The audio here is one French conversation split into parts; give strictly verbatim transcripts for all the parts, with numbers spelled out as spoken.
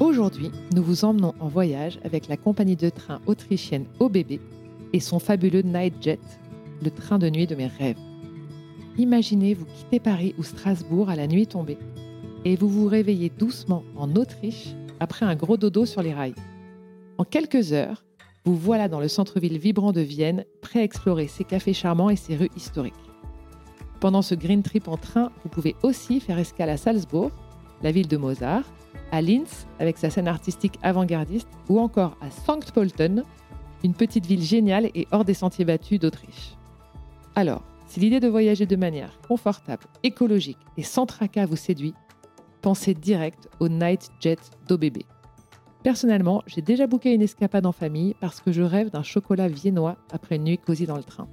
Aujourd'hui, nous vous emmenons en voyage avec la compagnie de train autrichienne O B B et son fabuleux Nightjet, le train de nuit de mes rêves. Imaginez vous quitter Paris ou Strasbourg à la nuit tombée et vous vous réveillez doucement en Autriche après un gros dodo sur les rails. En quelques heures, vous voilà dans le centre-ville vibrant de Vienne, prêt à explorer ses cafés charmants et ses rues historiques. Pendant ce green trip en train, vous pouvez aussi faire escale à Salzbourg, la ville de Mozart, à Linz avec sa scène artistique avant-gardiste ou encore à Sankt Pölten, une petite ville géniale et hors des sentiers battus d'Autriche. Alors, si l'idée de voyager de manière confortable, écologique et sans tracas vous séduit, pensez direct au Nightjet d'O B B. Personnellement, j'ai déjà booké une escapade en famille parce que je rêve d'un chocolat viennois après une nuit cosy dans le train.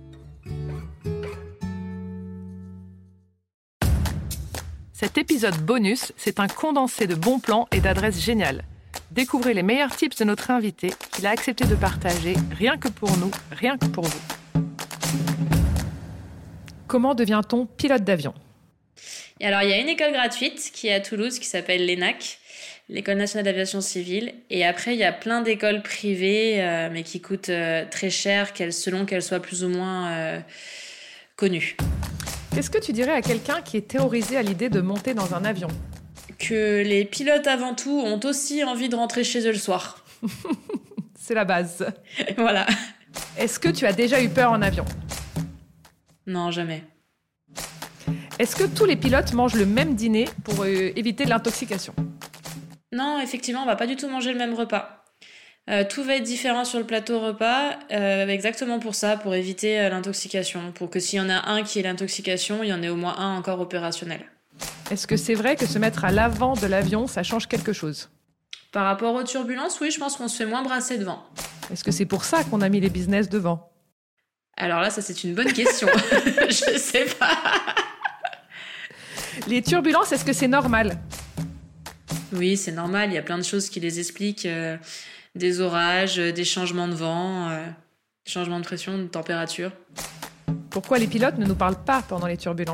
Cet épisode bonus, c'est un condensé de bons plans et d'adresses géniales. Découvrez les meilleurs tips de notre invité qu'il a accepté de partager rien que pour nous, rien que pour vous. Comment devient-on pilote d'avion ? Et alors, il y a une école gratuite qui est à Toulouse qui s'appelle l'E N A C, l'École nationale d'aviation civile. Et après, il y a plein d'écoles privées, euh, mais qui coûtent euh, très cher, qu'elles, selon qu'elles soient plus ou moins euh, connues. Qu'est-ce que tu dirais à quelqu'un qui est terrorisé à l'idée de monter dans un avion ? Que les pilotes, avant tout, ont aussi envie de rentrer chez eux le soir. C'est la base. Voilà. Est-ce que tu as déjà eu peur en avion ? Non, jamais. Est-ce que tous les pilotes mangent le même dîner pour euh, éviter l'intoxication ? Non, effectivement, on va pas du tout manger le même repas. Euh, tout va être différent sur le plateau repas, euh, exactement pour ça, pour éviter euh, l'intoxication. Pour que s'il y en a un qui ait l'intoxication, il y en ait au moins un encore opérationnel. Est-ce que c'est vrai que se mettre à l'avant de l'avion, ça change quelque chose ? Par rapport aux turbulences, oui, je pense qu'on se fait moins brasser devant. Est-ce que c'est pour ça qu'on a mis les business devant ? Alors là, ça c'est une bonne question. Je sais pas. Les turbulences, est-ce que c'est normal ? Oui, c'est normal. Il y a plein de choses qui les expliquent. Euh, des orages, euh, des changements de vent, euh, des changements de pression, de température. Pourquoi les pilotes ne nous parlent pas pendant les turbulences ?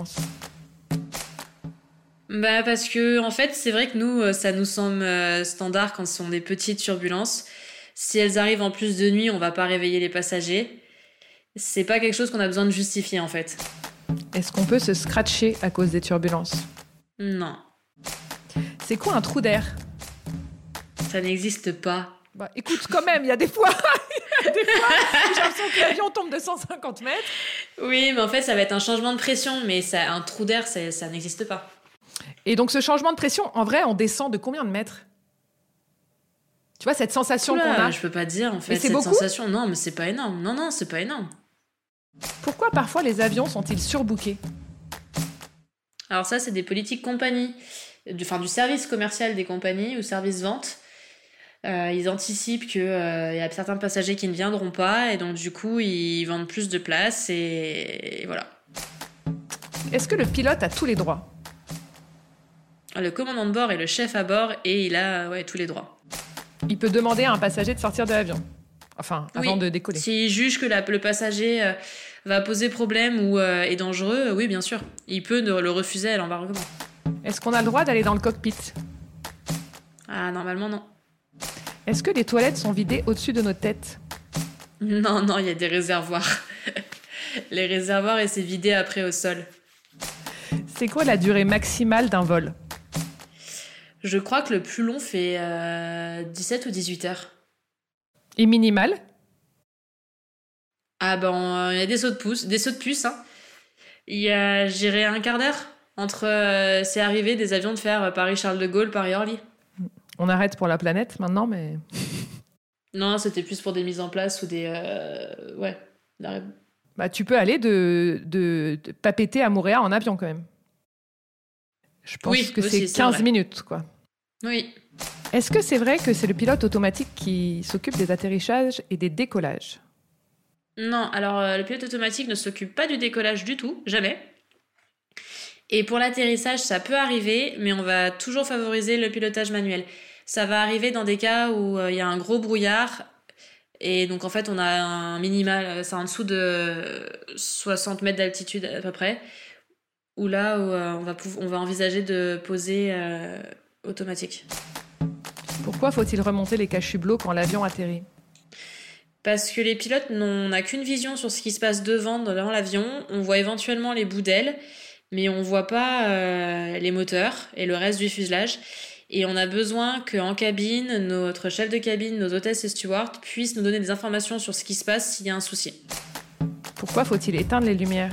Bah parce que en fait, c'est vrai que nous, ça nous semble euh, standard quand ce sont des petites turbulences. Si elles arrivent en plus de nuit, on va pas réveiller les passagers. C'est pas quelque chose qu'on a besoin de justifier en fait. Est-ce qu'on peut se scratcher à cause des turbulences ? Non. C'est quoi un trou d'air ? Ça n'existe pas. Bah écoute, quand même, il y a des fois, il y a des fois, j'ai l'impression que l'avion tombe de cent cinquante mètres. Oui, mais en fait, ça va être un changement de pression, mais ça, un trou d'air, ça, ça n'existe pas. Et donc ce changement de pression, en vrai, on descend de combien de mètres ? Tu vois, cette sensation Oula, qu'on a. Je peux pas te dire, en fait, c'est cette beaucoup sensation. Non, mais c'est pas énorme. Non, non, c'est pas énorme. Pourquoi parfois les avions sont-ils surbookés ? Alors ça, c'est des politiques compagnies, du, enfin du service commercial des compagnies ou service vente. Euh, ils anticipent qu'il euh, y a certains passagers qui ne viendront pas et donc du coup, ils vendent plus de places et, et voilà. Est-ce que le pilote a tous les droits ? Le commandant de bord est le chef à bord et il a ouais, tous les droits. Il peut demander à un passager de sortir de l'avion. Enfin, avant oui, de décoller. S'il juge que la, le passager euh, va poser problème ou euh, est dangereux, euh, oui, bien sûr. Il peut ne, le refuser à l'embarquement. Est-ce qu'on a le droit d'aller dans le cockpit ? Ah, normalement, non. Est-ce que les toilettes sont vidées au-dessus de nos têtes ? Non, non, il y a des réservoirs. Les réservoirs, et c'est vidé après au sol. C'est quoi la durée maximale d'un vol ? Je crois que le plus long fait euh, dix-sept ou dix-huit heures. Et minimal ? Ah ben, il euh, y a des sauts de pouce, des sauts de puce. Hein. Il y a, j'irai un quart d'heure entre, euh, c'est arrivé des avions de faire euh, Paris-Charles de Gaulle, Paris-Orly. On arrête pour la planète maintenant, mais... Non, c'était plus pour des mises en place ou des... Euh, ouais, d'arrêt. Bah, tu peux aller de, de, de Papeete à Moorea en avion quand même. Je pense oui, que aussi, c'est quinze c'est minutes, quoi. Oui. Est-ce que c'est vrai que c'est le pilote automatique qui s'occupe des atterrissages et des décollages ? Non, alors euh, le pilote automatique ne s'occupe pas du décollage du tout, jamais. Et pour l'atterrissage, ça peut arriver, mais on va toujours favoriser le pilotage manuel. Ça va arriver dans des cas où il euh, y a un gros brouillard, et donc en fait on a un minimal, c'est en dessous de soixante mètres d'altitude à peu près, où là où, euh, on, va pouv- on va envisager de poser euh, automatique. Pourquoi faut-il remonter les cache-hublots quand l'avion atterrit ? Parce que les pilotes n'ont n'a qu'une vision sur ce qui se passe devant, dans l'avion. On voit éventuellement les bouts d'ailes, mais on voit pas euh, les moteurs et le reste du fuselage. Et on a besoin qu'en cabine, notre chef de cabine, nos hôtesses et stewards puissent nous donner des informations sur ce qui se passe s'il y a un souci. Pourquoi faut-il éteindre les lumières ?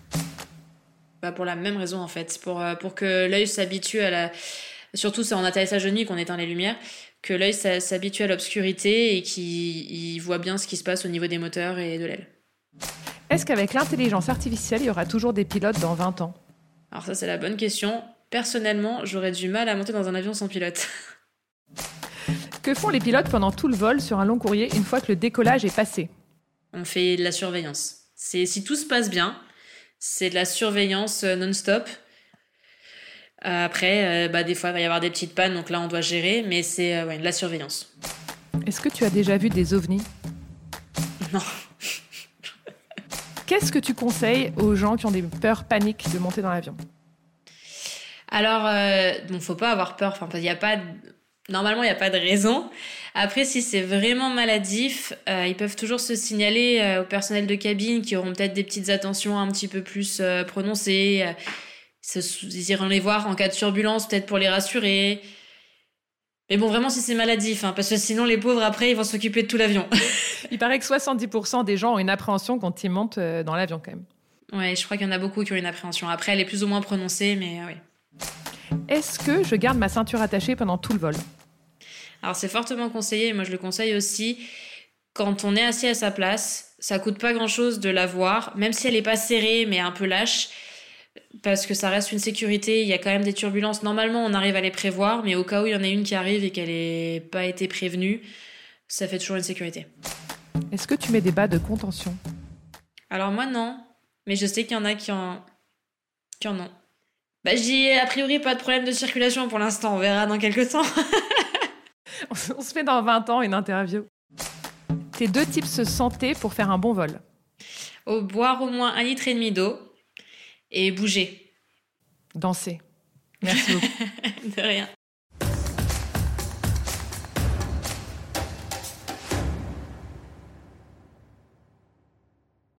Bah pour la même raison en fait, pour, euh, pour que l'œil s'habitue à la... Surtout c'est en atterrissage de nuit qu'on éteint les lumières, que l'œil s'habitue à l'obscurité et qu'il voit bien ce qui se passe au niveau des moteurs et de l'aile. Est-ce qu'avec l'intelligence artificielle, il y aura toujours des pilotes dans vingt ans ? Alors ça c'est la bonne question. Personnellement, j'aurais du mal à monter dans un avion sans pilote. Que font les pilotes pendant tout le vol sur un long courrier une fois que le décollage est passé ? On fait de la surveillance. C'est, si tout se passe bien, c'est de la surveillance non-stop. Euh, après, euh, bah, des fois, il va y avoir des petites pannes, donc là, on doit gérer, mais c'est euh, ouais, de la surveillance. Est-ce que tu as déjà vu des ovnis ? Non. Qu'est-ce que tu conseilles aux gens qui ont des peurs paniques de monter dans l'avion ? Alors, euh, bon, faut pas avoir peur. Enfin, il y a pas... De... Normalement, il n'y a pas de raison. Après, si c'est vraiment maladif, euh, ils peuvent toujours se signaler euh, au personnel de cabine qui auront peut-être des petites attentions un petit peu plus euh, prononcées. Euh, ils iront les voir en cas de turbulence, peut-être pour les rassurer. Mais bon, vraiment, si c'est maladif, hein, parce que sinon, les pauvres, après, ils vont s'occuper de tout l'avion. Il paraît que soixante-dix pour cent des gens ont une appréhension quand ils montent euh, dans l'avion, quand même. Ouais, je crois qu'il y en a beaucoup qui ont une appréhension. Après, elle est plus ou moins prononcée, mais euh, oui. Est-ce que je garde ma ceinture attachée pendant tout le vol ? Alors, c'est fortement conseillé, moi je le conseille aussi. Quand on est assis à sa place, ça coûte pas grand-chose de l'avoir, même si elle est pas serrée, mais un peu lâche, parce que ça reste une sécurité. Il y a quand même des turbulences. Normalement, on arrive à les prévoir, mais au cas où il y en a une qui arrive et qu'elle n'ait pas été prévenue, ça fait toujours une sécurité. Est-ce que tu mets des bas de contention ? Alors moi, non. Mais je sais qu'il y en a qui en, qui en ont. Bah, je dis a priori pas de problème de circulation pour l'instant. On verra dans quelques temps. On se fait dans vingt ans une interview. Tes deux tips santé pour faire un bon vol ? Au boire au moins un litre et demi d'eau et bouger. Danser. Merci beaucoup. De rien.